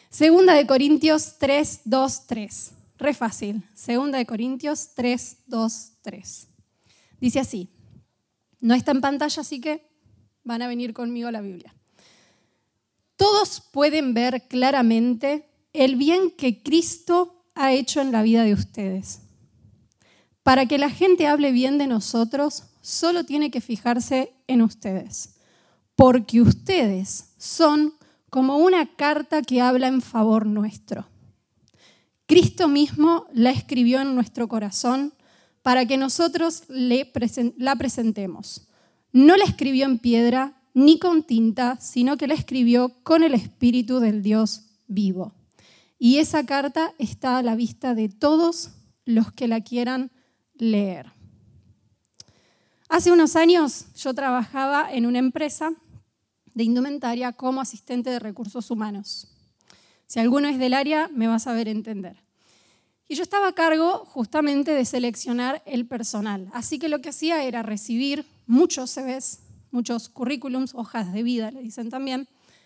Segunda de Corintios 3, 2, 3. Re fácil. Segunda de Corintios 3, 2, 3. Dice así. No está en pantalla, así que van a venir conmigo a la Biblia. Todos pueden ver claramente el bien que Cristo ha hecho en la vida de ustedes. Para que la gente hable bien de nosotros, solo tiene que fijarse en ustedes. Porque ustedes son como una carta que habla en favor nuestro. Cristo mismo la escribió en nuestro corazón para que nosotros la presentemos. No la escribió en piedra ni con tinta, sino que la escribió con el Espíritu del Dios vivo. Y esa carta está a la vista de todos los que la quieran leer. Hace unos años yo trabajaba en una empresa de indumentaria como asistente de recursos humanos. Si alguno es del área, me va a saber entender. Y yo estaba a cargo justamente de seleccionar el personal. Así que lo que hacía era recibir muchos CVs, muchos currículums, hojas de vida, le dicen también,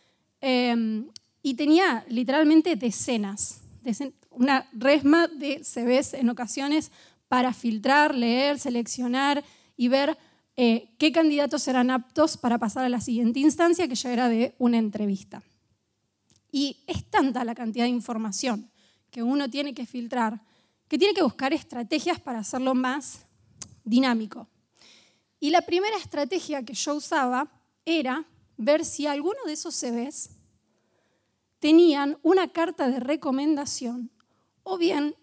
y tenía literalmente decenas, una resma de CVs en ocasiones para filtrar, leer, seleccionar y ver qué candidatos eran aptos para pasar a la siguiente instancia, que ya era de una entrevista. Y es tanta la cantidad de información que uno tiene que filtrar, que tiene que buscar estrategias para hacerlo más dinámico. Y la primera estrategia que yo usaba era ver si alguno de esos CVs tenían una carta de recomendación o bien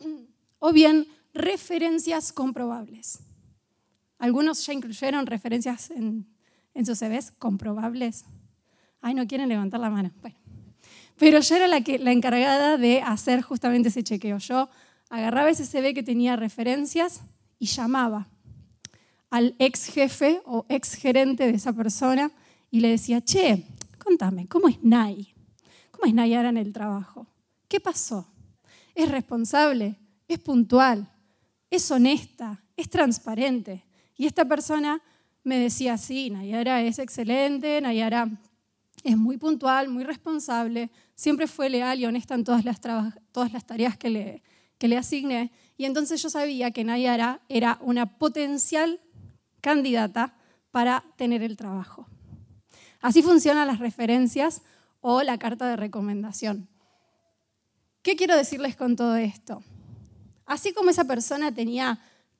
referencias comprobables. ¿Algunos ya incluyeron referencias en sus CVs comprobables? Ay, no quieren levantar la mano. Bueno. Pero yo era la encargada de hacer justamente ese chequeo. Yo agarraba ese CV que tenía referencias y llamaba al ex jefe o ex gerente de esa persona y le decía, che, contame, ¿cómo es Nay? ¿Cómo es Nayara en el trabajo? ¿Qué pasó? ¿Es responsable? ¿Es puntual? ¿Es honesta? ¿Es transparente? Y esta persona me decía, sí, Nayara es excelente, Nayara es muy puntual, muy responsable, siempre fue leal y honesta en todas las tareas que le asigné. Y entonces yo sabía que Nayara era una potencial candidata para tener el trabajo. Así funcionan las referencias o la carta de recomendación. ¿Qué quiero decirles con todo esto? Así como esa persona tenía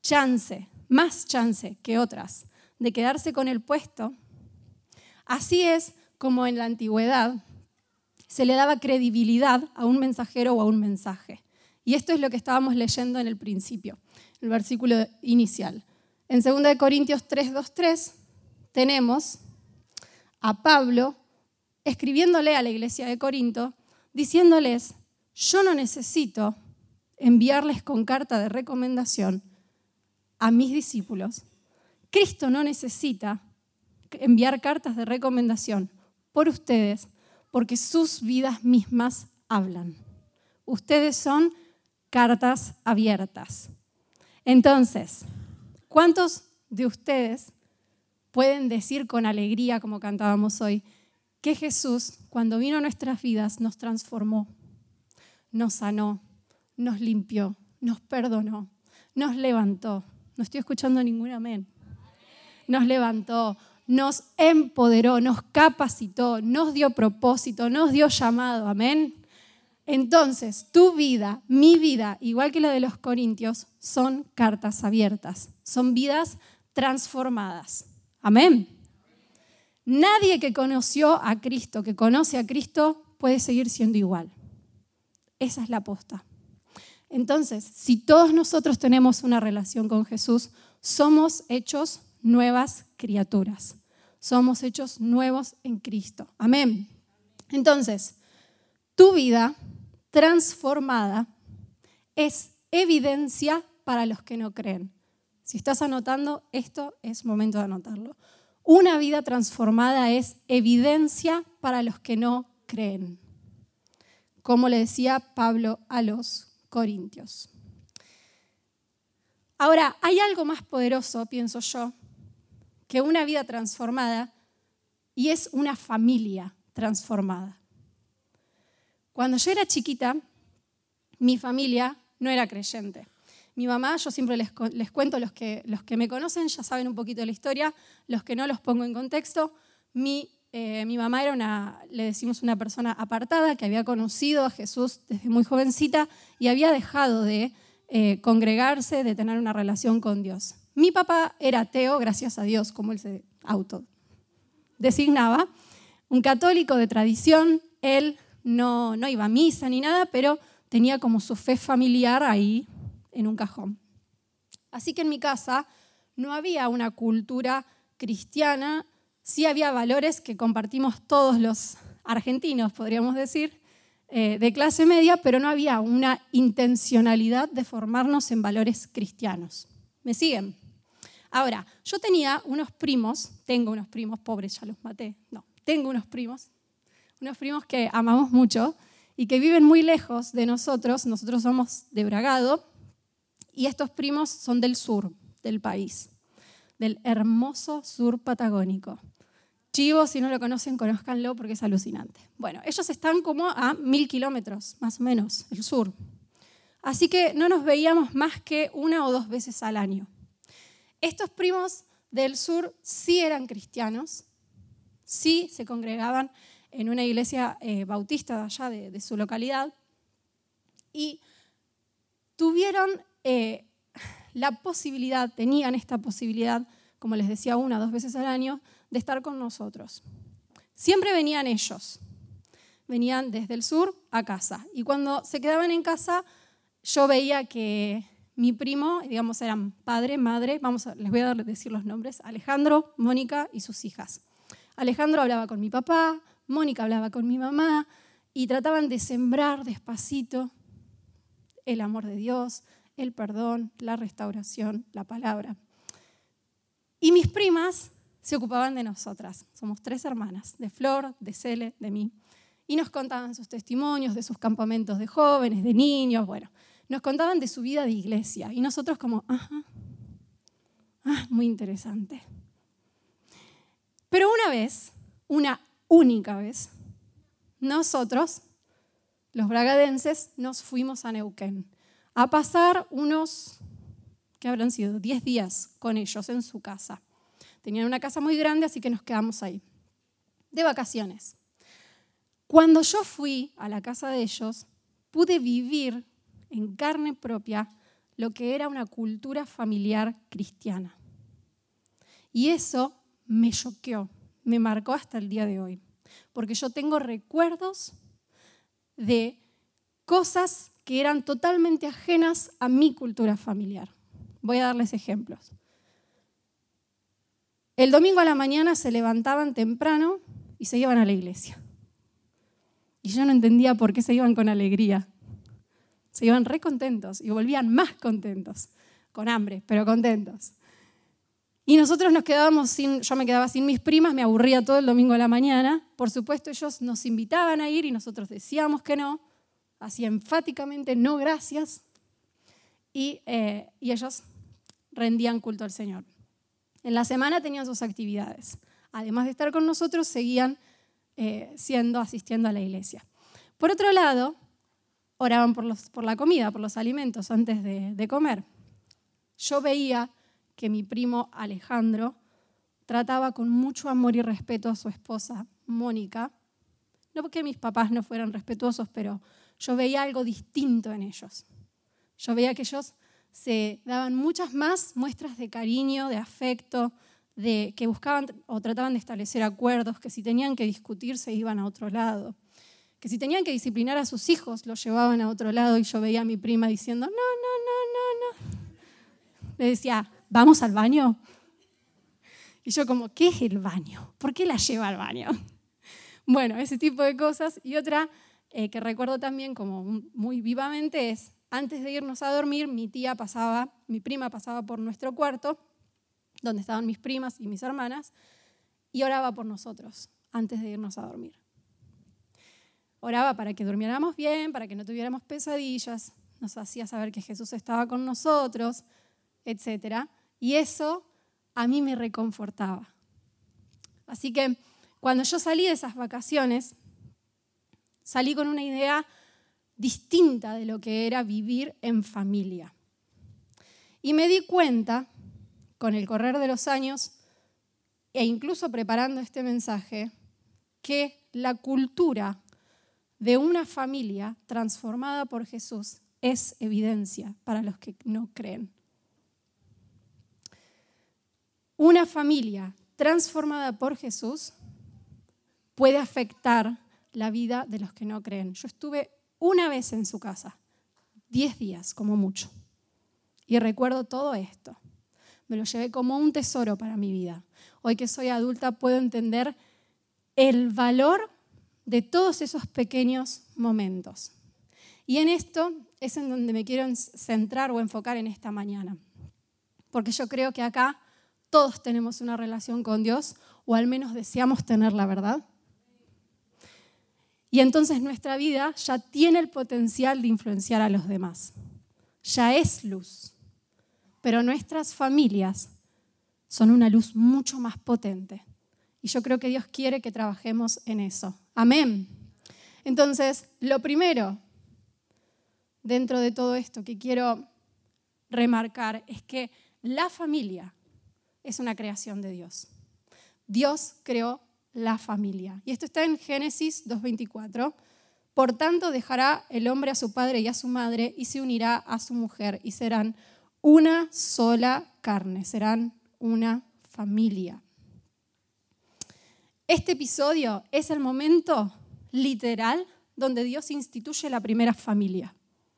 más chance que otras de quedarse con el puesto, así es como en la antigüedad se le daba credibilidad a un mensajero o a un mensaje. Y esto es lo que estábamos leyendo en el principio, el versículo inicial. En 2 Corintios 3, 2, 3 tenemos a Pablo escribiéndole a la iglesia de Corinto, diciéndoles, yo no necesito enviarles con carta de recomendación a mis discípulos. Cristo no necesita enviar cartas de recomendación por ustedes, porque sus vidas mismas hablan. Ustedes son cartas abiertas. Entonces, ¿cuántos de ustedes pueden decir con alegría, como cantábamos hoy, que Jesús, cuando vino a nuestras vidas, nos transformó, nos sanó, nos limpió, nos perdonó, nos levantó? No estoy escuchando ningún amén. Nos levantó, nos empoderó, nos capacitó, nos dio propósito, nos dio llamado, amén. Entonces, tu vida, mi vida, igual que la de los corintios, son cartas abiertas, son vidas transformadas, amén. Nadie que conoció a Cristo, que conoce a Cristo, puede seguir siendo igual. Esa es la posta. Entonces, si todos nosotros tenemos una relación con Jesús, somos hechos nuevas criaturas. Somos hechos nuevos en Cristo. Amén. Entonces, tu vida transformada es evidencia para los que no creen. Si estás anotando, esto es momento de anotarlo. Una vida transformada es evidencia para los que no creen. Como le decía Pablo a los corintios. Ahora, hay algo más poderoso, pienso yo, que una vida transformada, y es una familia transformada. Cuando yo era chiquita, mi familia no era creyente. Mi mamá, yo siempre les cuento, los que me conocen ya saben un poquito de la historia, los que no los pongo en contexto. Mi mamá era le decimos una persona apartada que había conocido a Jesús desde muy jovencita y había dejado de congregarse, de tener una relación con Dios. Mi papá era ateo, gracias a Dios, como él se autodesignaba, un católico de tradición. Él no iba a misa ni nada, pero tenía como su fe familiar ahí en un cajón. Así que en mi casa no había una cultura cristiana, sí había valores que compartimos todos los argentinos, podríamos decir, de clase media, pero no había una intencionalidad de formarnos en valores cristianos. ¿Me siguen? Ahora, yo tengo unos primos, pobres, ya los maté, tengo unos primos que amamos mucho y que viven muy lejos de nosotros somos de Bragado, y estos primos son del sur del país, del hermoso sur patagónico. Chivo, si no lo conocen, conózcanlo porque es alucinante. Bueno, ellos están como a 1000 kilómetros, más o menos, el sur. Así que no nos veíamos más que 1 o 2 veces al año. Estos primos del sur sí eran cristianos, sí se congregaban en una iglesia bautista de allá de su localidad y tenían esta posibilidad, como les decía, 1 o 2 veces al año, de estar con nosotros. Siempre venían ellos, venían desde el sur a casa. Y cuando se quedaban en casa, yo veía que mi primo, digamos, eran padre, madre, les voy a decir los nombres, Alejandro, Mónica y sus hijas. Alejandro hablaba con mi papá, Mónica hablaba con mi mamá y trataban de sembrar despacito el amor de Dios, el perdón, la restauración, la palabra. Y mis primas se ocupaban de nosotras. Somos 3 hermanas, de Flor, de Cele, de mí. Y nos contaban sus testimonios de sus campamentos de jóvenes, de niños, nos contaban de su vida de iglesia. Y nosotros como, muy interesante. Pero una única vez, nosotros, los bragadenses, nos fuimos a Neuquén a pasar unos, ¿qué habrán sido? 10 días con ellos en su casa. Tenían una casa muy grande, así que nos quedamos ahí, de vacaciones. Cuando yo fui a la casa de ellos, pude vivir en carne propia lo que era una cultura familiar cristiana. Y eso me choqueó, me marcó hasta el día de hoy, porque yo tengo recuerdos de cosas que eran totalmente ajenas a mi cultura familiar. Voy a darles ejemplos. El domingo a la mañana se levantaban temprano y se iban a la iglesia. Y yo no entendía por qué se iban con alegría. Se iban re contentos y volvían más contentos, con hambre, pero contentos. Y nosotros yo me quedaba sin mis primas, me aburría todo el domingo a la mañana. Por supuesto, ellos nos invitaban a ir y nosotros decíamos que no, así enfáticamente, no gracias. Y ellos rendían culto al Señor. En la semana tenían sus actividades. Además de estar con nosotros, seguían asistiendo a la iglesia. Por otro lado, oraban por la comida, por los alimentos antes de comer. Yo veía que mi primo Alejandro trataba con mucho amor y respeto a su esposa, Mónica. No porque mis papás no fueran respetuosos, pero yo veía algo distinto en ellos. Yo veía que ellos se daban muchas más muestras de cariño, de afecto, que buscaban o trataban de establecer acuerdos, que si tenían que discutir se iban a otro lado, que si tenían que disciplinar a sus hijos los llevaban a otro lado, y yo veía a mi prima diciendo, no. Le decía, ¿vamos al baño? Y yo como, ¿qué es el baño? ¿Por qué la lleva al baño? Bueno, ese tipo de cosas. Y otra que recuerdo también como muy vivamente es, antes de irnos a dormir, mi prima pasaba por nuestro cuarto, donde estaban mis primas y mis hermanas, y oraba por nosotros antes de irnos a dormir. Oraba para que durmiéramos bien, para que no tuviéramos pesadillas, nos hacía saber que Jesús estaba con nosotros, etc. Y eso a mí me reconfortaba. Así que cuando yo salí de esas vacaciones, Salí con una idea distinta de lo que era vivir en familia. Y me di cuenta, con el correr de los años, e incluso preparando este mensaje, que la cultura de una familia transformada por Jesús es evidencia para los que no creen. Una familia transformada por Jesús puede afectar la vida de los que no creen. Yo estuve una vez en su casa, 10 días como mucho, y recuerdo todo esto. Me lo llevé como un tesoro para mi vida. Hoy que soy adulta puedo entender el valor de todos esos pequeños momentos. Y en esto es en donde me quiero centrar o enfocar en esta mañana. Porque yo creo que acá todos tenemos una relación con Dios, o al menos deseamos tenerla, ¿verdad? Y entonces nuestra vida ya tiene el potencial de influenciar a los demás. Ya es luz. Pero nuestras familias son una luz mucho más potente. Y yo creo que Dios quiere que trabajemos en eso. Amén. Entonces, lo primero dentro de todo esto que quiero remarcar es que la familia es una creación de Dios. Dios creó la familia. Y esto está en Génesis 2:24. Por tanto, dejará el hombre a su padre y a su madre y se unirá a su mujer y serán una sola carne, serán una familia. Este episodio es el momento literal donde Dios instituye la primera familia.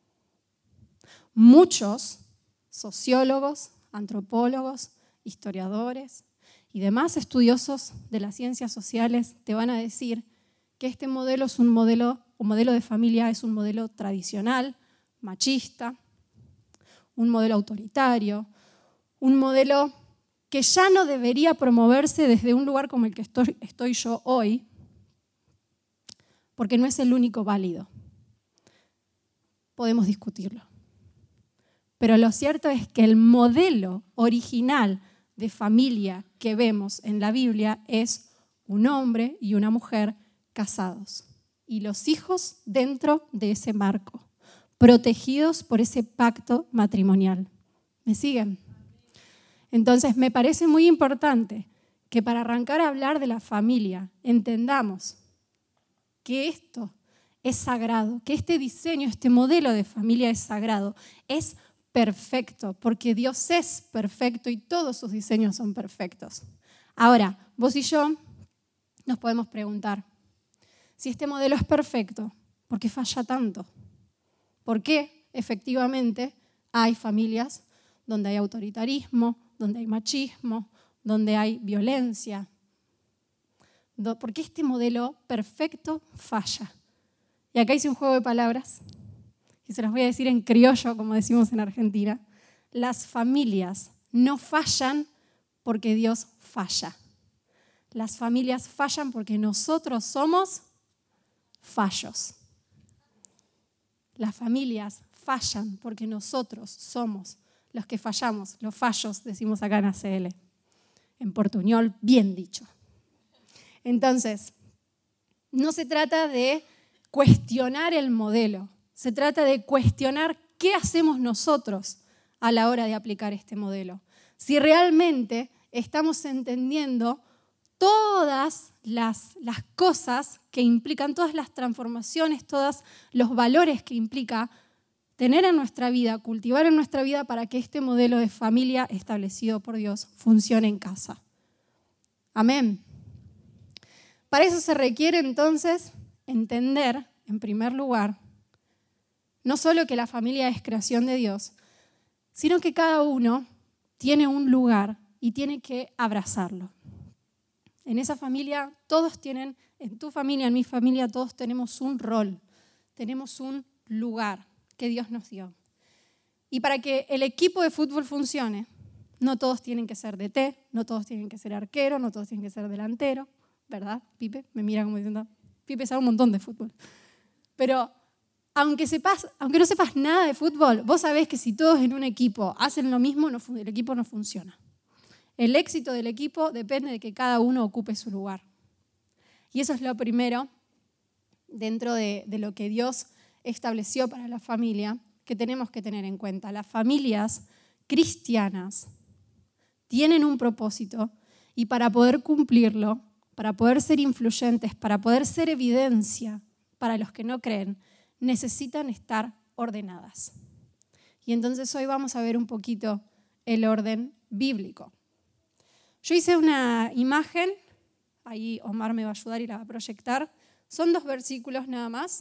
Muchos sociólogos, antropólogos, historiadores y demás estudiosos de las ciencias sociales te van a decir que este modelo es un modelo de familia, es un modelo tradicional, machista, un modelo autoritario, un modelo que ya no debería promoverse desde un lugar como el que estoy yo hoy, porque no es el único válido. Podemos discutirlo. Pero lo cierto es que el modelo original de familia que vemos en la Biblia es un hombre y una mujer casados y los hijos dentro de ese marco, protegidos por ese pacto matrimonial. ¿Me siguen? Entonces, me parece muy importante que para arrancar a hablar de la familia entendamos que esto es sagrado, que este diseño, este modelo de familia es sagrado, es perfecto, porque Dios es perfecto y todos sus diseños son perfectos. Ahora, vos y yo nos podemos preguntar, si este modelo es perfecto, ¿por qué falla tanto? ¿Por qué efectivamente hay familias donde hay autoritarismo, donde hay machismo, donde hay violencia? ¿Por qué este modelo perfecto falla? Y acá hice un juego de palabras, y se los voy a decir en criollo, como decimos en Argentina. Las familias no fallan porque Dios falla. Las familias fallan porque nosotros somos fallos. Las familias fallan porque nosotros somos los que fallamos, los fallos, decimos acá en ACL. En portuñol, bien dicho. Entonces, no se trata de cuestionar el modelo, se trata de cuestionar qué hacemos nosotros a la hora de aplicar este modelo. Si realmente estamos entendiendo todas las cosas que implican, todas las transformaciones, todos los valores que implica tener en nuestra vida, cultivar en nuestra vida para que este modelo de familia establecido por Dios funcione en casa. Amén. Para eso se requiere entonces entender, en primer lugar, no solo que la familia es creación de Dios, sino que cada uno tiene un lugar y tiene que abrazarlo. En esa familia todos tienen, en tu familia, en mi familia, todos tenemos un rol, tenemos un lugar que Dios nos dio. Y para que el equipo de fútbol funcione, no todos tienen que ser DT, no todos tienen que ser arquero, no todos tienen que ser delantero, ¿verdad? Pipe me mira como diciendo, Pipe sabe un montón de fútbol. Pero aunque no sepas nada de fútbol, vos sabés que si todos en un equipo hacen lo mismo, el equipo no funciona. El éxito del equipo depende de que cada uno ocupe su lugar. Y eso es lo primero dentro de lo que Dios estableció para la familia que tenemos que tener en cuenta. Las familias cristianas tienen un propósito y para poder cumplirlo, para poder ser influyentes, para poder ser evidencia para los que no creen, necesitan estar ordenadas. Y entonces hoy vamos a ver un poquito el orden bíblico. Yo hice una imagen, ahí Omar me va a ayudar y la va a proyectar. Son 2 versículos nada más,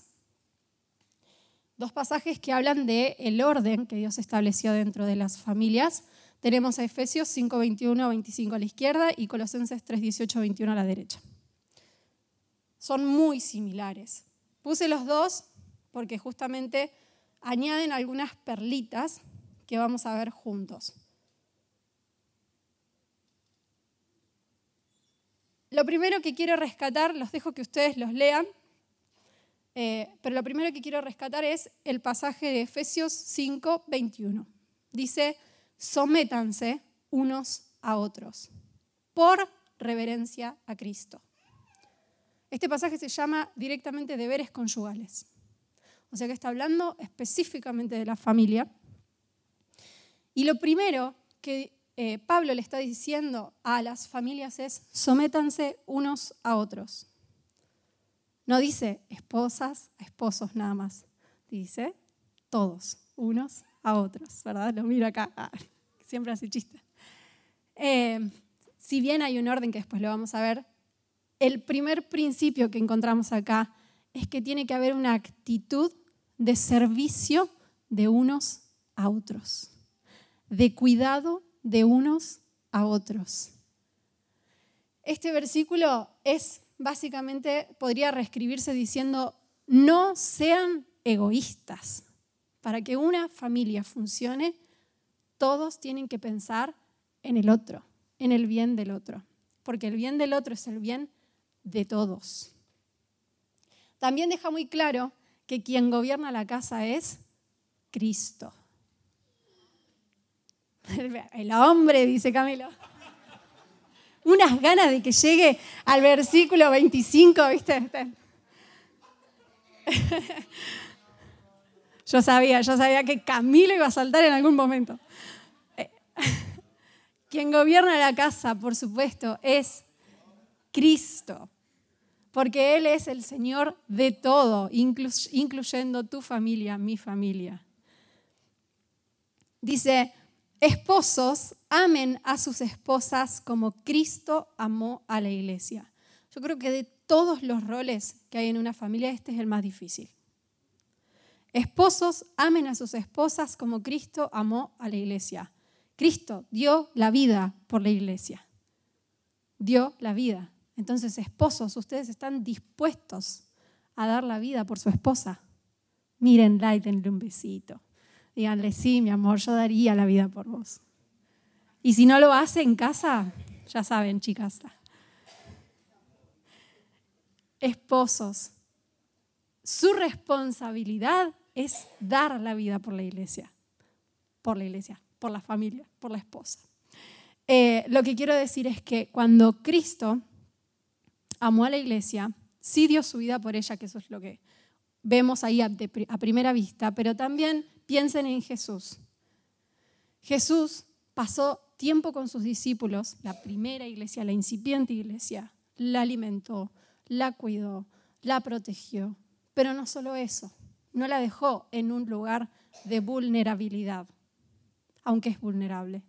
2 pasajes que hablan del orden que Dios estableció dentro de las familias. Tenemos a Efesios 5, 21, 25 a la izquierda y Colosenses 3, 18, 21 a la derecha. Son muy similares. Puse los 2 porque justamente añaden algunas perlitas que vamos a ver juntos. Lo primero que quiero rescatar, los dejo que ustedes los lean, pero lo primero que quiero rescatar es el pasaje de Efesios 5, 21. Dice, sométanse unos a otros por reverencia a Cristo. Este pasaje se llama directamente deberes conyugales. O sea que está hablando específicamente de la familia. Y lo primero que Pablo le está diciendo a las familias es, sométanse unos a otros. No dice esposas a esposos nada más. Dice todos, unos a otros, ¿verdad? Lo miro acá, siempre hace chiste. Si bien hay un orden que después lo vamos a ver, el primer principio que encontramos acá es que tiene que haber una actitud de servicio de unos a otros, de cuidado de unos a otros. Este versículo es básicamente, podría reescribirse diciendo, no sean egoístas. Para que una familia funcione, todos tienen que pensar en el otro, en el bien del otro, porque el bien del otro es el bien de todos. También deja muy claro que quien gobierna la casa es Cristo. El hombre, dice Camilo. Unas ganas de que llegue al versículo 25, ¿viste? Yo sabía que Camilo iba a saltar en algún momento. Quien gobierna la casa, por supuesto, es Cristo. Porque Él es el Señor de todo, incluyendo tu familia, mi familia. Dice, esposos, amen a sus esposas como Cristo amó a la iglesia. Yo creo que de todos los roles que hay en una familia, este es el más difícil. Esposos, amen a sus esposas como Cristo amó a la iglesia. Cristo dio la vida por la iglesia. Dio la vida. Entonces, esposos, ustedes están dispuestos a dar la vida por su esposa. Mírenla y denle un besito. Díganle, sí, mi amor, yo daría la vida por vos. Y si no lo hace en casa, ya saben, chicas. Esposos, su responsabilidad es dar la vida por la iglesia, por la familia, por la esposa. Lo que quiero decir es que cuando Cristo amó a la iglesia, sí dio su vida por ella, que eso es lo que vemos ahí a primera vista, pero también piensen en Jesús. Jesús pasó tiempo con sus discípulos, la primera iglesia, la incipiente iglesia, la alimentó, la cuidó, la protegió, pero no solo eso, no la dejó en un lugar de vulnerabilidad, aunque es vulnerable.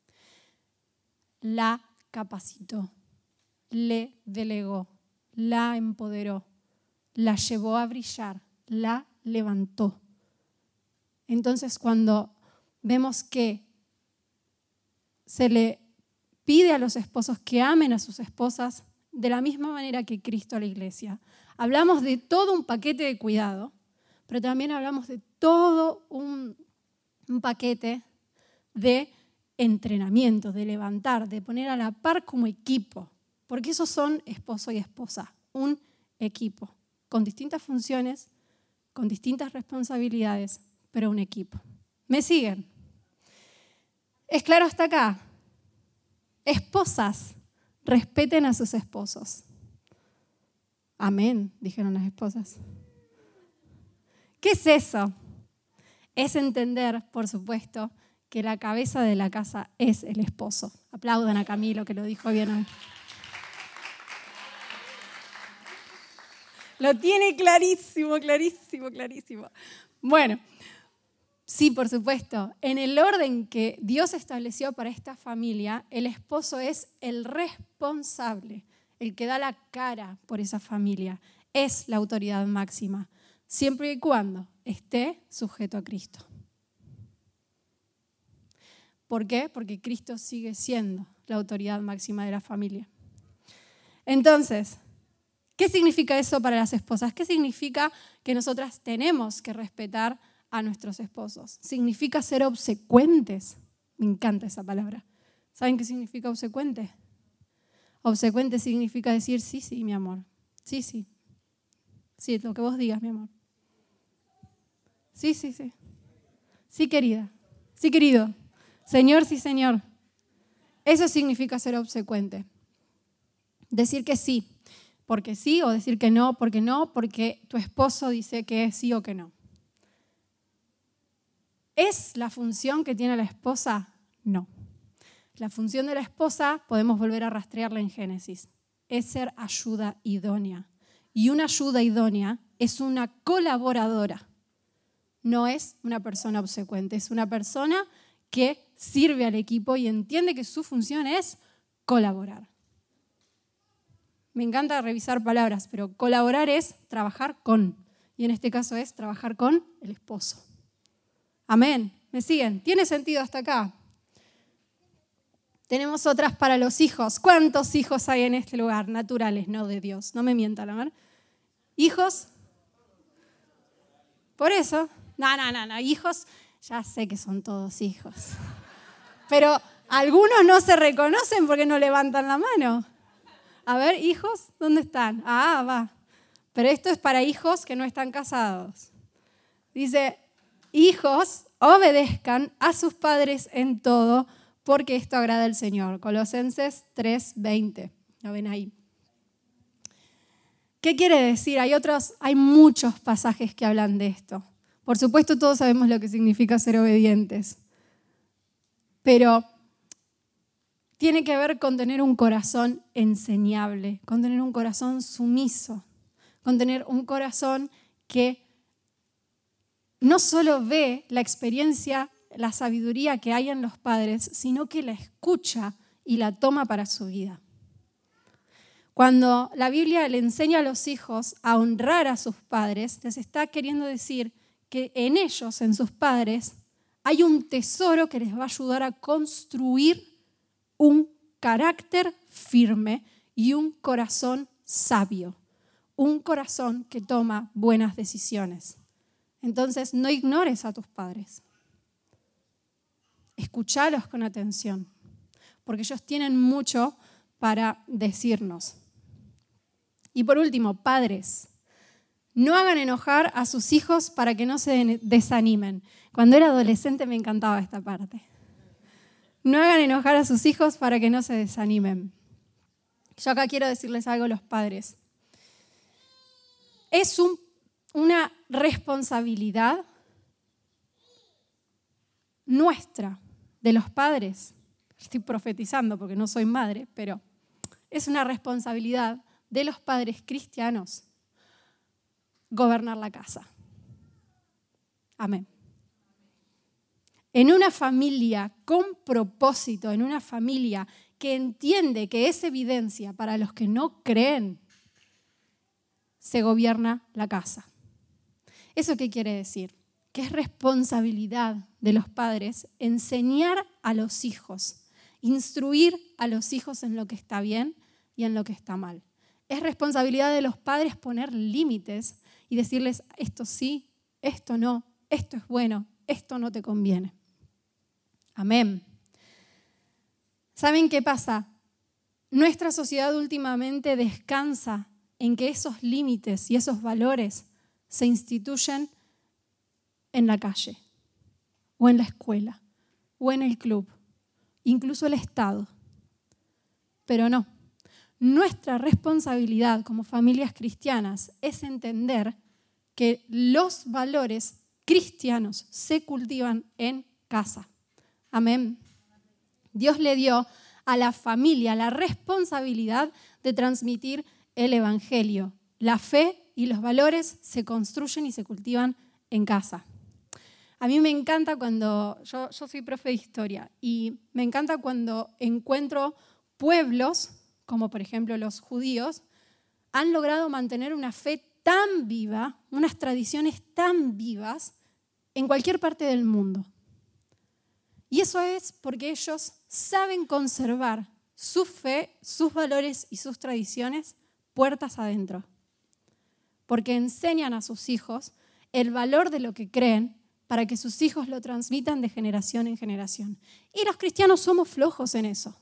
La capacitó, le delegó, la empoderó, la llevó a brillar, la levantó. Entonces, cuando vemos que se le pide a los esposos que amen a sus esposas de la misma manera que Cristo a la iglesia, hablamos de todo un paquete de cuidado, pero también hablamos de todo un paquete de entrenamiento, de levantar, de poner a la par como equipo, porque esos son esposo y esposa, un equipo, con distintas funciones, con distintas responsabilidades, pero un equipo. ¿Me siguen? ¿Es claro hasta acá? Esposas, respeten a sus esposos. Amén, dijeron las esposas. ¿Qué es eso? Es entender, por supuesto, que la cabeza de la casa es el esposo. Aplaudan a Camilo, que lo dijo bien hoy. Lo tiene clarísimo, clarísimo, clarísimo. Bueno, sí, por supuesto. En el orden que Dios estableció para esta familia, el esposo es el responsable, el que da la cara por esa familia. Es la autoridad máxima, siempre y cuando esté sujeto a Cristo. ¿Por qué? Porque Cristo sigue siendo la autoridad máxima de la familia. Entonces, ¿qué significa eso para las esposas? ¿Qué significa que nosotras tenemos que respetar a nuestros esposos? Significa ser obsecuentes. Me encanta esa palabra. ¿Saben qué significa obsecuente? Obsecuente significa decir sí, sí, mi amor. Sí, sí. Sí, lo que vos digas, mi amor. Sí, sí, sí. Sí, querida. Sí, querido. Señor, sí, señor. Eso significa ser obsecuente. Decir que sí, porque sí, o decir que no, porque tu esposo dice que es sí o que no. ¿Es la función que tiene la esposa? No. La función de la esposa, podemos volver a rastrearla en Génesis, es ser ayuda idónea. Y una ayuda idónea es una colaboradora. No es una persona obsecuente, es una persona que sirve al equipo y entiende que su función es colaborar. Me encanta revisar palabras, pero colaborar es trabajar con. Y en este caso es trabajar con el esposo. Amén. ¿Me siguen? ¿Tiene sentido hasta acá? Tenemos otras para los hijos. ¿Cuántos hijos hay en este lugar? Naturales, no de Dios. No me mientan, amor. ¿Hijos? Por eso. No. Hijos, ya sé que son todos hijos. Pero algunos no se reconocen porque no levantan la mano. A ver, hijos, ¿dónde están? Ah, va. Pero esto es para hijos que no están casados. Dice, hijos, obedezcan a sus padres en todo, porque esto agrada al Señor. Colosenses 3:20. ¿Lo ven ahí? ¿Qué quiere decir? Hay muchos pasajes que hablan de esto. Por supuesto, todos sabemos lo que significa ser obedientes. Pero tiene que ver con tener un corazón enseñable, con tener un corazón sumiso, con tener un corazón que no solo ve la experiencia, la sabiduría que hay en los padres, sino que la escucha y la toma para su vida. Cuando la Biblia le enseña a los hijos a honrar a sus padres, les está queriendo decir que en ellos, en sus padres, hay un tesoro que les va a ayudar a construir un carácter firme y un corazón sabio, un corazón que toma buenas decisiones. Entonces, no ignores a tus padres. Escúchalos con atención, porque ellos tienen mucho para decirnos. Y por último, padres, no hagan enojar a sus hijos para que no se desanimen. Cuando era adolescente me encantaba esta parte. No hagan enojar a sus hijos para que no se desanimen. Yo acá quiero decirles algo a los padres. Es una responsabilidad nuestra, de los padres. Estoy profetizando porque no soy madre, pero es una responsabilidad de los padres cristianos gobernar la casa. Amén. En una familia con propósito, en una familia que entiende que es evidencia para los que no creen, se gobierna la casa. ¿Eso qué quiere decir? Que es responsabilidad de los padres enseñar a los hijos, instruir a los hijos en lo que está bien y en lo que está mal. Es responsabilidad de los padres poner límites y decirles esto sí, esto no, esto es bueno, esto no te conviene. Amén. ¿Saben qué pasa? Nuestra sociedad últimamente descansa en que esos límites y esos valores se instituyen en la calle, o en la escuela, o en el club, incluso el Estado. Pero no, nuestra responsabilidad como familias cristianas es entender que los valores cristianos se cultivan en casa. Amén. Dios le dio a la familia la responsabilidad de transmitir el evangelio. La fe y los valores se construyen y se cultivan en casa. A mí me encanta cuando, yo soy profe de historia, y me encanta cuando encuentro pueblos, como por ejemplo los judíos, han logrado mantener una fe tan viva, unas tradiciones tan vivas en cualquier parte del mundo. Y eso es porque ellos saben conservar su fe, sus valores y sus tradiciones puertas adentro. Porque enseñan a sus hijos el valor de lo que creen para que sus hijos lo transmitan de generación en generación. Y los cristianos somos flojos en eso.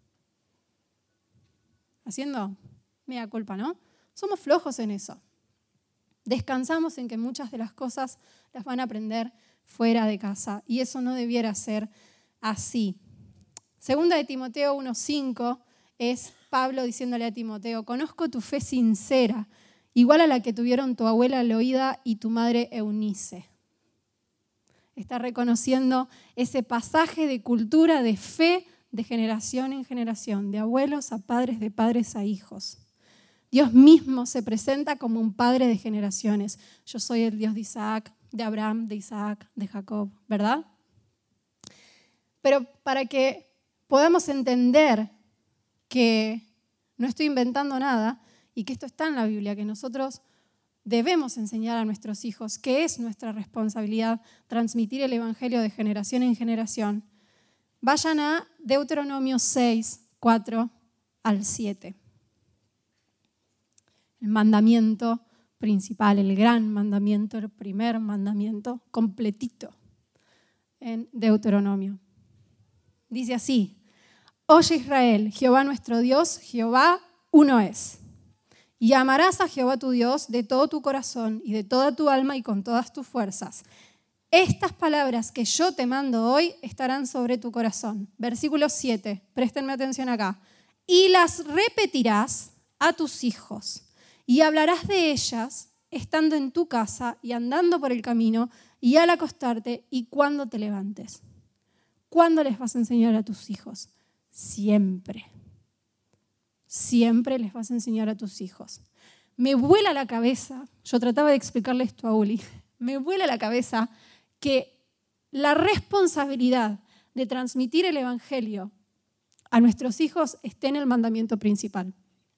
Haciendo mea culpa, ¿no? Somos flojos en eso. Descansamos en que muchas de las cosas las van a aprender fuera de casa. Y eso no debiera ser así. Segunda de Timoteo 1:5 es Pablo diciéndole a Timoteo: conozco tu fe sincera, igual a la que tuvieron tu abuela Loida y tu madre Eunice. Está reconociendo ese pasaje de cultura, de fe, de generación en generación, de abuelos a padres, de padres a hijos. Dios mismo se presenta como un padre de generaciones. Yo soy el Dios de Isaac, de Abraham, de Isaac, de Jacob, ¿verdad? Pero para que podamos entender que no estoy inventando nada y que esto está en la Biblia, que nosotros debemos enseñar a nuestros hijos, que es nuestra responsabilidad transmitir el evangelio de generación en generación, vayan a Deuteronomio 6, 4 al 7. El mandamiento principal, el gran mandamiento, el primer mandamiento completito en Deuteronomio. Dice así: oye Israel, Jehová nuestro Dios, Jehová uno es. Y amarás a Jehová tu Dios de todo tu corazón y de toda tu alma y con todas tus fuerzas. Estas palabras que yo te mando hoy estarán sobre tu corazón. Versículo 7, préstenme atención acá. Y las repetirás a tus hijos y hablarás de ellas estando en tu casa y andando por el camino y al acostarte y cuando te levantes. ¿Cuándo les vas a enseñar a tus hijos? Siempre. Siempre les vas a enseñar a tus hijos. Me vuela la cabeza, yo trataba de explicarle esto a Uli, me vuela la cabeza que la responsabilidad de transmitir el evangelio a nuestros hijos esté en el mandamiento principal.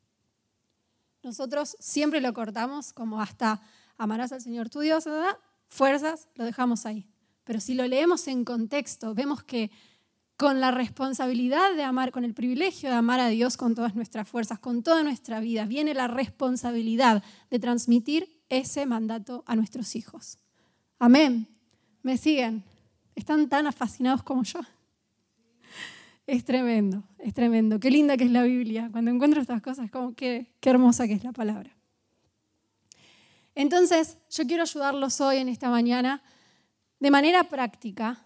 Nosotros siempre lo cortamos como hasta amarás al Señor tu Dios, ¿verdad? Fuerzas, lo dejamos ahí. Pero si lo leemos en contexto, vemos que con la responsabilidad de amar, con el privilegio de amar a Dios con todas nuestras fuerzas, con toda nuestra vida, viene la responsabilidad de transmitir ese mandato a nuestros hijos. Amén. ¿Me siguen? ¿Están tan fascinados como yo? Es tremendo, es tremendo. Qué linda que es la Biblia. Cuando encuentro estas cosas, como qué hermosa que es la palabra. Entonces, yo quiero ayudarlos hoy, en esta mañana, de manera práctica,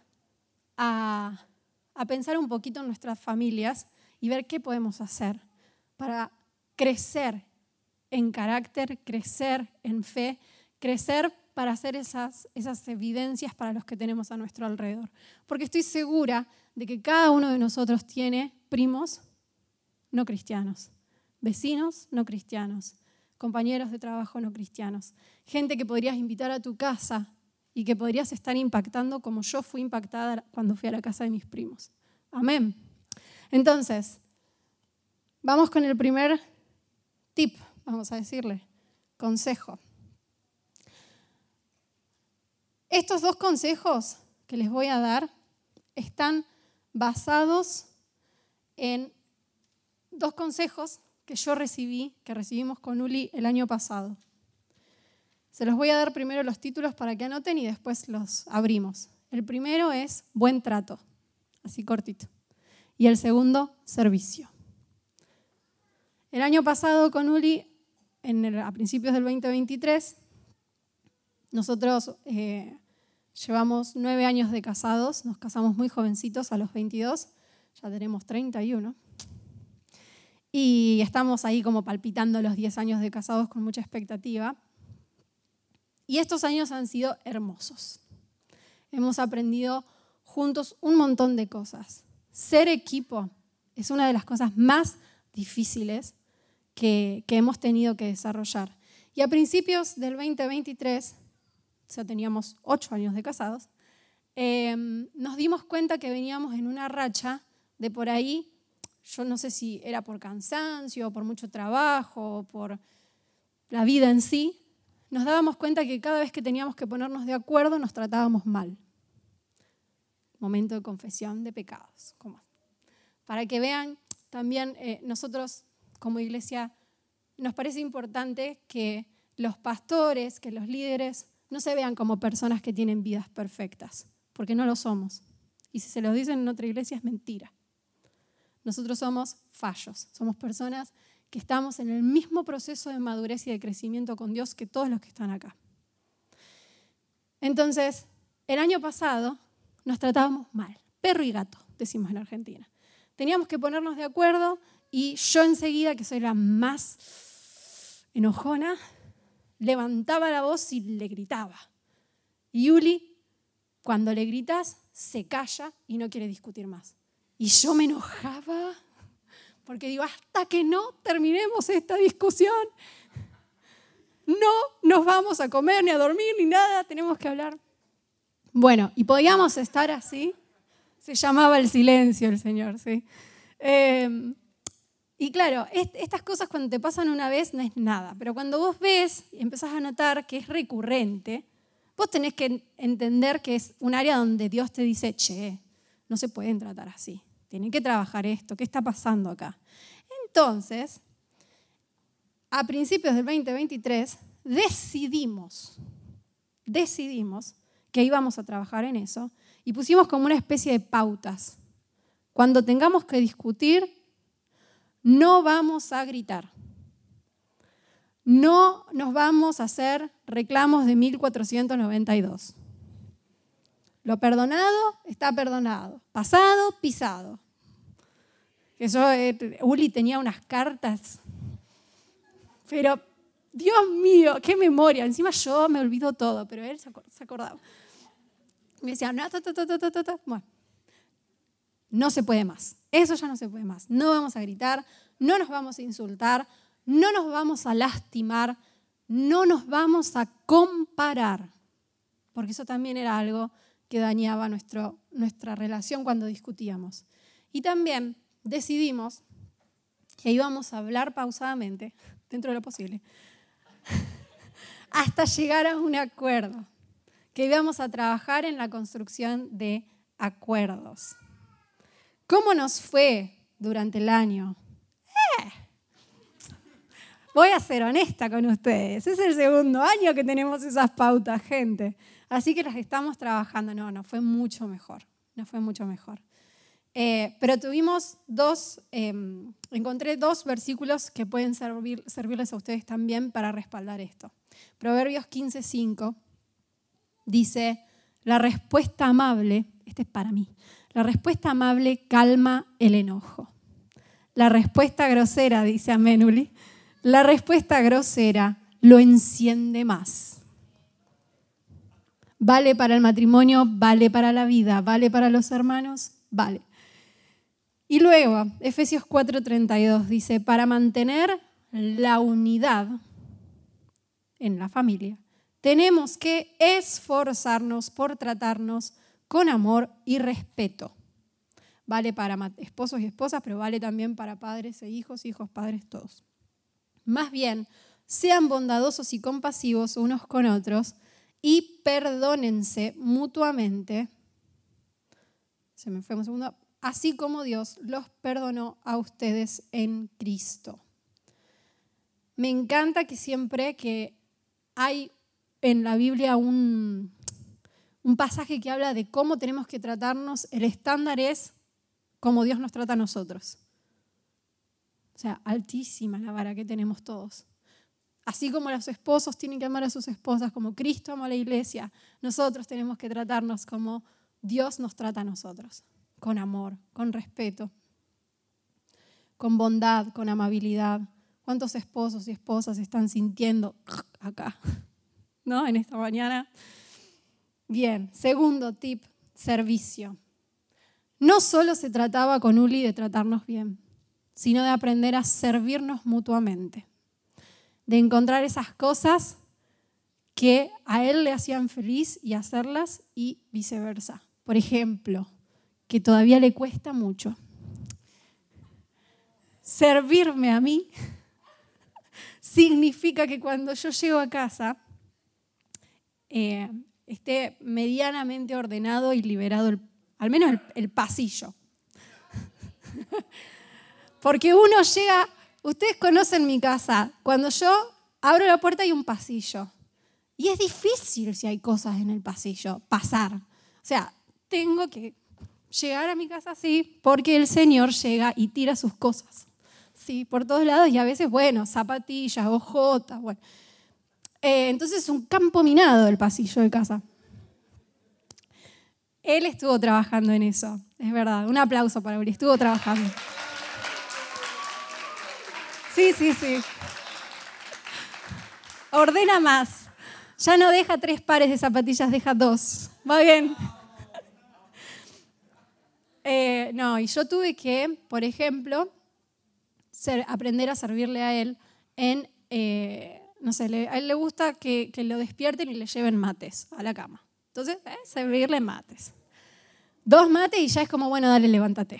a pensar un poquito en nuestras familias y ver qué podemos hacer para crecer en carácter, crecer en fe, crecer para hacer esas evidencias para los que tenemos a nuestro alrededor. Porque estoy segura de que cada uno de nosotros tiene primos no cristianos, vecinos no cristianos, compañeros de trabajo no cristianos, gente que podrías invitar a tu casa y que podrías estar impactando como yo fui impactada cuando fui a la casa de mis primos. Amén. Entonces, vamos con el primer tip, vamos a decirle, consejo. Estos dos consejos que les voy a dar están basados en dos consejos que yo recibí, que recibimos con Uli el año pasado. Se los voy a dar primero los títulos para que anoten y después los abrimos. El primero es buen trato, así cortito. Y el servicio. El año pasado con Uli, a principios del 2023, nosotros llevamos 9 años de casados, nos casamos muy jovencitos a los 22, ya tenemos 31. Y estamos ahí como palpitando los 10 años de casados con mucha expectativa. Y estos años han sido hermosos. Hemos aprendido juntos un montón de cosas. Ser equipo es una de las cosas más difíciles que hemos tenido que desarrollar. Y a principios del 2023, o sea, teníamos 8 años de casados, nos dimos cuenta que veníamos en una racha de por ahí, yo no sé si era por cansancio, por mucho trabajo, por la vida en sí, nos dábamos cuenta que cada vez que teníamos que ponernos de acuerdo nos tratábamos mal. Momento de confesión de pecados. Para que vean, también nosotros como iglesia nos parece importante que los pastores, que los líderes no se vean como personas que tienen vidas perfectas, porque no lo somos. Y si se los dicen en otra iglesia es mentira. Nosotros somos fallos, somos personas que estamos en el mismo proceso de madurez y de crecimiento con Dios que todos los que están acá. Entonces, el año pasado nos tratábamos mal, perro y gato, decimos en Argentina. Teníamos que ponernos de acuerdo y yo enseguida, que soy la más enojona, levantaba la voz y le gritaba. Y Uli, cuando le gritas, se calla y no quiere discutir más. Y yo me enojaba porque digo, hasta que no terminemos esta discusión, no nos vamos a comer ni a dormir ni nada, tenemos que hablar. Bueno, y podíamos estar así. Se llamaba el silencio el Señor, ¿sí? Y claro, estas cosas cuando te pasan una vez no es nada, pero cuando vos ves y empezás a notar que es recurrente, vos tenés que entender que es un área donde Dios te dice, che, no se pueden tratar así, tienen que trabajar esto, ¿qué está pasando acá? Entonces, a principios del 2023, decidimos que íbamos a trabajar en eso y pusimos como una especie de pautas. Cuando tengamos que discutir, no vamos a gritar. No nos vamos a hacer reclamos de 1492. Lo perdonado está perdonado. Pasado, pisado. Uli tenía unas cartas. Pero, Dios mío, qué memoria. Encima yo me olvido todo, pero él se acordaba. Me decía, no, bueno, no se puede más. Eso ya no se puede más. No vamos a gritar, no nos vamos a insultar, no nos vamos a lastimar, no nos vamos a comparar. Porque eso también era algo que dañaba nuestra relación cuando discutíamos. Y también decidimos que íbamos a hablar pausadamente, dentro de lo posible, hasta llegar a un acuerdo. Que íbamos a trabajar en la construcción de acuerdos. ¿Cómo nos fue durante el año? Voy a ser honesta con ustedes. Es el segundo año que tenemos esas pautas, gente. Así que las estamos trabajando. No fue mucho mejor. No fue mucho mejor. Pero tuvimos encontré 2 versículos que pueden servirles a ustedes también para respaldar esto. Proverbios 15:5 dice, la respuesta amable, este es para mí, la respuesta amable calma el enojo. La respuesta grosera, dice Amenuli, la respuesta grosera lo enciende más. Vale para el matrimonio, vale para la vida, vale para los hermanos, vale. Y luego, Efesios 4:32 dice, para mantener la unidad en la familia, tenemos que esforzarnos por tratarnos con amor y respeto. Vale para esposos y esposas, pero vale también para padres e hijos, padres, todos. Más bien, sean bondadosos y compasivos unos con otros y perdónense mutuamente. Se me fue un segundo. Así como Dios los perdonó a ustedes en Cristo. Me encanta que siempre que hay en la Biblia un pasaje que habla de cómo tenemos que tratarnos, el estándar es como Dios nos trata a nosotros. O sea, altísima la vara que tenemos todos. Así como los esposos tienen que amar a sus esposas, como Cristo ama a la iglesia, nosotros tenemos que tratarnos como Dios nos trata a nosotros, con amor, con respeto. con bondad, con amabilidad. ¿Cuántos esposos y esposas están sintiendo acá, ¿no? En esta mañana. Bien, segundo tip, servicio. No solo se trataba con Uli de tratarnos bien, sino de aprender a servirnos mutuamente, de encontrar esas cosas que a él le hacían feliz y hacerlas y viceversa. Por ejemplo, que todavía le cuesta mucho, servirme a mí significa que cuando yo llego a casa esté medianamente ordenado y liberado al menos el pasillo. Porque uno llega, ustedes conocen mi casa, cuando yo abro la puerta hay un pasillo. Y es difícil si hay cosas en el pasillo, pasar. O sea, tengo que llegar a mi casa así porque el Señor llega y tira sus cosas. Sí, por todos lados y a veces, bueno, zapatillas, ojotas, bueno. Entonces es un campo minado el pasillo de casa. Él estuvo trabajando en eso, es verdad. Un aplauso para Uri, estuvo trabajando. Sí. Ordena más. Ya no deja 3 pares de zapatillas, deja 2. Va bien. Y yo tuve que, por ejemplo, aprender a servirle a él en, a él le gusta que lo despierten y le lleven mates a la cama. Entonces, servirle mates. 2 mates y ya es como, bueno, dale, levántate.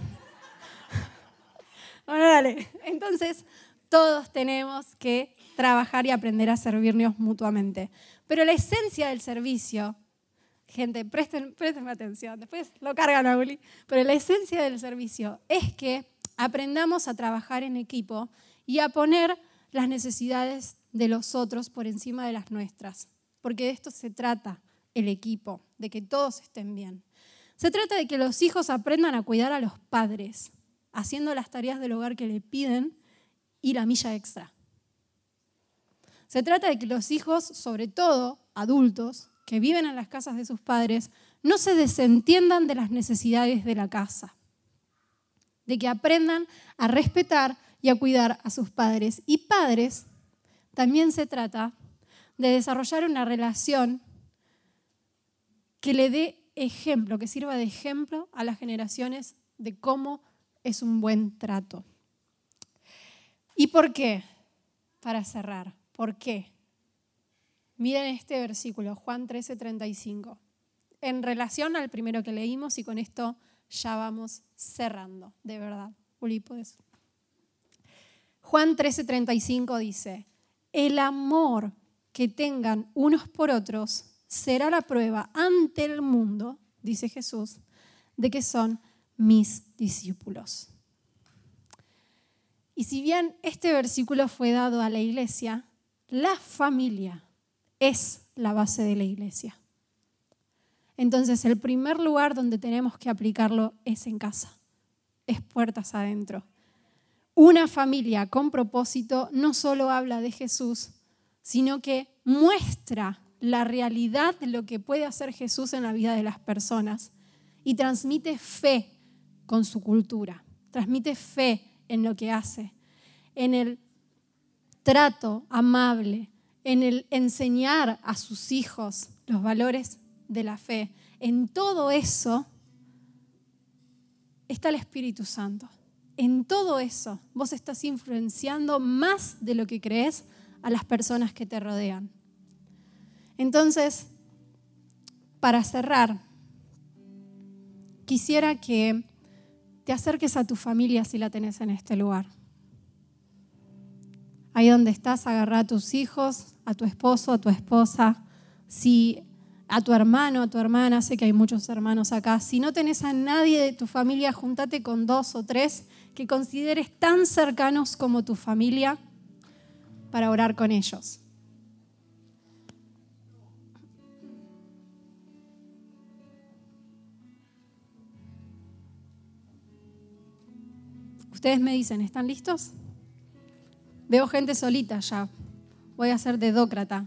Bueno, dale. Entonces, todos tenemos que trabajar y aprender a servirnos mutuamente. Pero la esencia del servicio, gente, préstenme atención, después lo cargan a Uli, pero la esencia del servicio es que aprendamos a trabajar en equipo y a poner las necesidades de los otros por encima de las nuestras. Porque de esto se trata el equipo, de que todos estén bien. Se trata de que los hijos aprendan a cuidar a los padres, haciendo las tareas del hogar que le piden y la milla extra. Se trata de que los hijos, sobre todo adultos, que viven en las casas de sus padres, no se desentiendan de las necesidades de la casa. De que aprendan a respetar y a cuidar a sus padres. Y padres, también se trata de desarrollar una relación que le dé ejemplo, que sirva de ejemplo a las generaciones de cómo es un buen trato. ¿Y por qué? Para cerrar, ¿por qué? Miren este versículo, Juan 13:35, en relación al primero que leímos y con esto ya vamos cerrando, de verdad. Uli, ¿puedes? Juan 13:35 dice, el amor que tengan unos por otros será la prueba ante el mundo, dice Jesús, de que son mis discípulos. Y si bien este versículo fue dado a la iglesia, la familia es la base de la iglesia. Entonces, el primer lugar donde tenemos que aplicarlo es en casa, es puertas adentro. Una familia con propósito no solo habla de Jesús, sino que muestra la realidad de lo que puede hacer Jesús en la vida de las personas y transmite fe con su cultura, transmite fe en lo que hace, en el trato amable, en el enseñar a sus hijos los valores de la fe. En todo eso está el Espíritu Santo. En todo eso vos estás influenciando más de lo que crees a las personas que te rodean. Entonces, para cerrar, quisiera que te acerques a tu familia si la tenés en este lugar. Ahí donde estás, agarrá a tus hijos, a tu esposo, a tu esposa, a tu hermano, a tu hermana, sé que hay muchos hermanos acá. Si no tenés a nadie de tu familia, júntate con 2 o 3 que consideres tan cercanos como tu familia para orar con ellos. Ustedes me dicen, ¿están listos? Veo gente solita ya. Voy a ser dedócrata.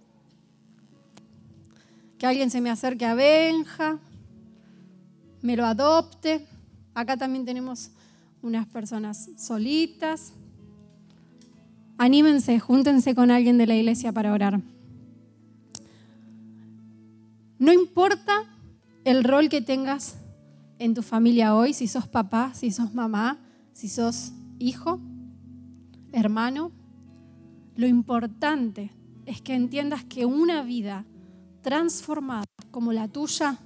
Que alguien se me acerque a Benja, me lo adopte. Acá también tenemos unas personas solitas. Anímense, júntense con alguien de la iglesia para orar. No importa el rol que tengas en tu familia hoy, si sos papá, si sos mamá, si sos hijo, hermano, lo importante es que entiendas que una vida transformada como la tuya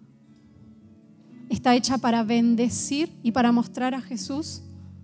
está hecha para bendecir y para mostrar a Jesús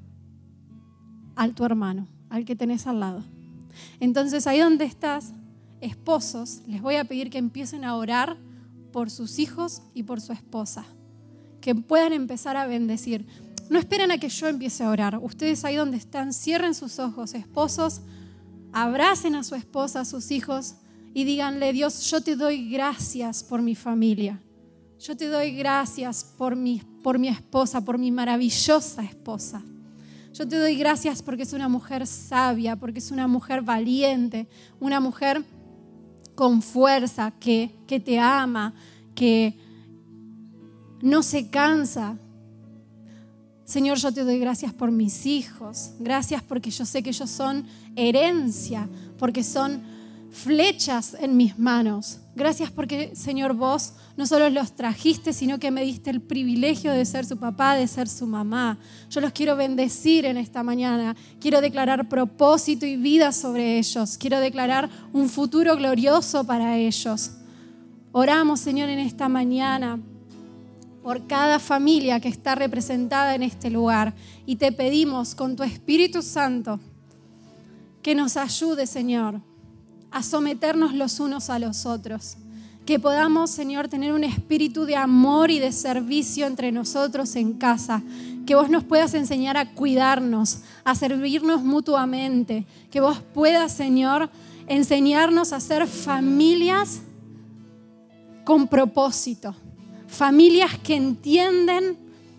a tu hermano, al que tenés al lado. Entonces, ahí donde estás, esposos, les voy a pedir que empiecen a orar por sus hijos y por su esposa, que puedan empezar a bendecir. No esperen a que yo empiece a orar. Ustedes ahí donde están, cierren sus ojos, esposos, abracen a su esposa, a sus hijos y díganle: Dios, yo te doy gracias por mi familia. Yo te doy gracias por mi esposa, por mi maravillosa esposa. Yo te doy gracias porque es una mujer sabia, porque es una mujer valiente, una mujer con fuerza, que te ama, que no se cansa. Señor, yo te doy gracias por mis hijos. Gracias porque yo sé que ellos son herencia, porque son flechas en mis manos. Gracias porque, Señor, vos no solo los trajiste, sino que me diste el privilegio de ser su papá, de ser su mamá. Yo los quiero bendecir en esta mañana. Quiero declarar propósito y vida sobre ellos. Quiero declarar un futuro glorioso para ellos. Oramos, Señor, en esta mañana por cada familia que está representada en este lugar. Y te pedimos con tu Espíritu Santo que nos ayude, Señor, a someternos los unos a los otros. Que podamos, Señor, tener un espíritu de amor y de servicio entre nosotros en casa. Que vos nos puedas enseñar a cuidarnos, a servirnos mutuamente. Que vos puedas, Señor, enseñarnos a ser familias con propósito. Familias que entienden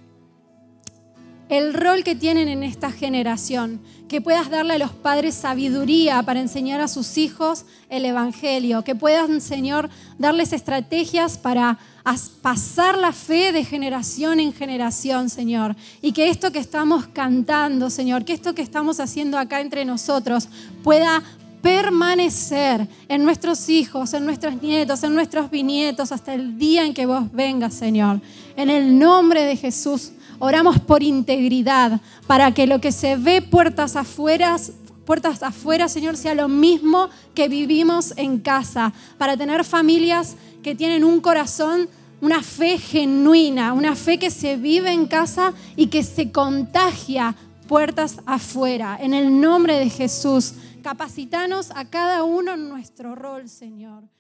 el rol que tienen en esta generación. Que puedas darle a los padres sabiduría para enseñar a sus hijos el evangelio. Que puedan, Señor, darles estrategias para pasar la fe de generación en generación, Señor. Y que esto que estamos cantando, Señor, que esto que estamos haciendo acá entre nosotros pueda permanecer en nuestros hijos, en nuestros nietos, en nuestros bisnietos, hasta el día en que vos vengas, Señor. En el nombre de Jesús, oramos por integridad, para que lo que se ve puertas afuera, Señor, sea lo mismo que vivimos en casa, para tener familias que tienen un corazón, una fe genuina, una fe que se vive en casa y que se contagia puertas afuera. En el nombre de Jesús, capacitanos a cada uno en nuestro rol, Señor.